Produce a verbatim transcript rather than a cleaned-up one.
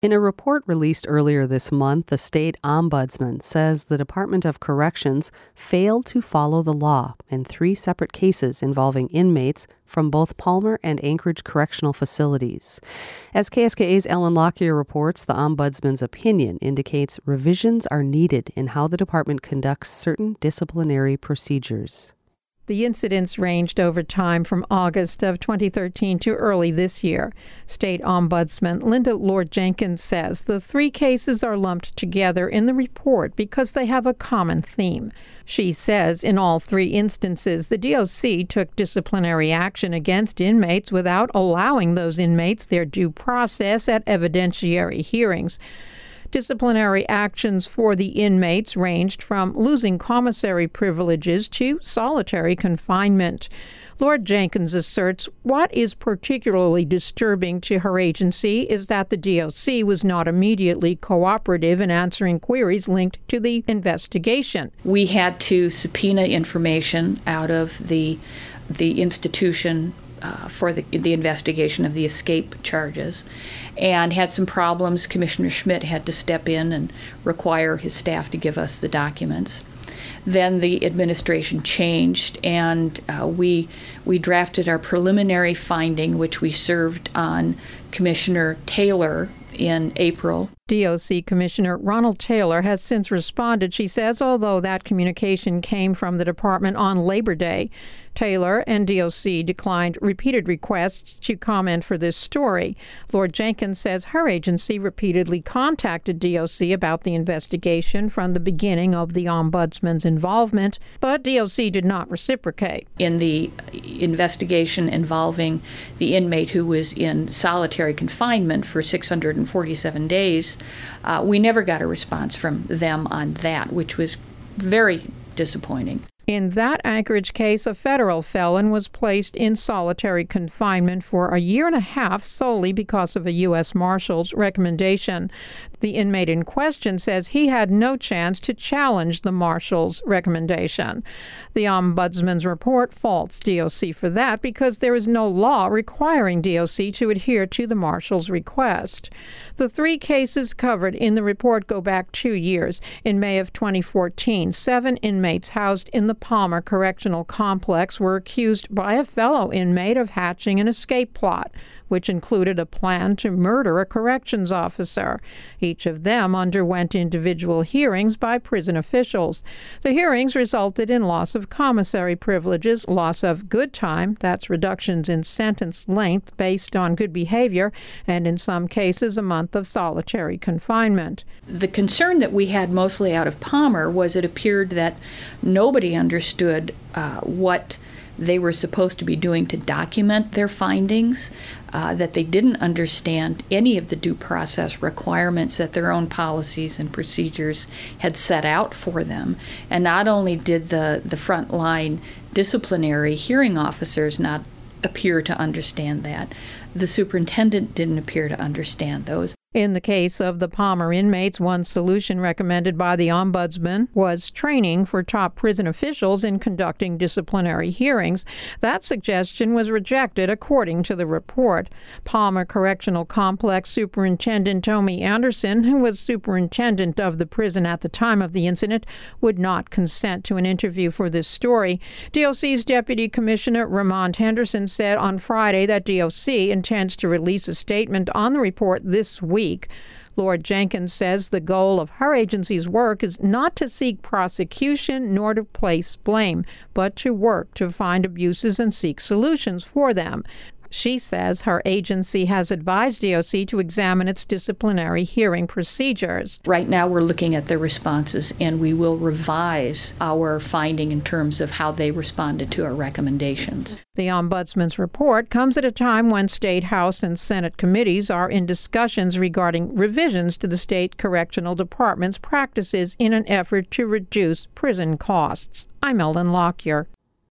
In a report released earlier this month, the state ombudsman says the Department of Corrections failed to follow the law in three separate cases involving inmates from both Palmer and Anchorage correctional facilities. As K S K A's Ellen Lockyer reports, the ombudsman's opinion indicates revisions are needed in how the department conducts certain disciplinary procedures. The incidents ranged over time from August of twenty thirteen to early this year. State Ombudsman Linda Lord Jenkins says the three cases are lumped together in the report because they have a common theme. She says in all three instances, the D O C took disciplinary action against inmates without allowing those inmates their due process at evidentiary hearings. Disciplinary actions for the inmates ranged from losing commissary privileges to solitary confinement. Lord Jenkins asserts what is particularly disturbing to her agency is that the D O C was not immediately cooperative in answering queries linked to the investigation. We had to subpoena information out of the the institution Uh, for the, the investigation of the escape charges, and had some problems. Commissioner Schmidt had to step in and require his staff to give us the documents. Then the administration changed, and uh, we we drafted our preliminary finding, which we served on Commissioner Taylor in April. D O C Commissioner Ronald Taylor has since responded, she says, although that communication came from the department on Labor Day. Taylor and D O C declined repeated requests to comment for this story. Lord Jenkins says her agency repeatedly contacted D O C about the investigation from the beginning of the ombudsman's involvement, but D O C did not reciprocate. In the investigation involving the inmate who was in solitary confinement for six hundred forty-seven days, uh, we never got a response from them on that, which was very disappointing. In that Anchorage case, a federal felon was placed in solitary confinement for a year and a half solely because of a U S Marshal's recommendation. The inmate in question says he had no chance to challenge the Marshal's recommendation. The Ombudsman's report faults D O C for that because there is no law requiring D O C to adhere to the Marshal's request. The three cases covered in the report go back two years. In May of twenty fourteen, seven inmates housed in the Palmer Correctional Complex were accused by a fellow inmate of hatching an escape plot, which included a plan to murder a corrections officer. Each of them underwent individual hearings by prison officials. The hearings resulted in loss of commissary privileges, loss of good time, that's reductions in sentence length based on good behavior, and in some cases a month of solitary confinement. The concern that we had mostly out of Palmer was it appeared that nobody understood uh, what they were supposed to be doing to document their findings, uh, that they didn't understand any of the due process requirements that their own policies and procedures had set out for them. And not only did the, the frontline disciplinary hearing officers not appear to understand that, the superintendent didn't appear to understand those. In the case of the Palmer inmates, one solution recommended by the Ombudsman was training for top prison officials in conducting disciplinary hearings. That suggestion was rejected, according to the report. Palmer Correctional Complex Superintendent Tommy Anderson, who was superintendent of the prison at the time of the incident, would not consent to an interview for this story. D O C's Deputy Commissioner Ramond Henderson said on Friday that D O C intends to release a statement on the report this week. Week. Lord Jenkins says the goal of her agency's work is not to seek prosecution nor to place blame, but to work to find abuses and seek solutions for them. She says her agency has advised D O C to examine its disciplinary hearing procedures. Right now we're looking at their responses, and we will revise our finding in terms of how they responded to our recommendations. The Ombudsman's report comes at a time when State House and Senate committees are in discussions regarding revisions to the state correctional department's practices in an effort to reduce prison costs. I'm Ellen Lockyer.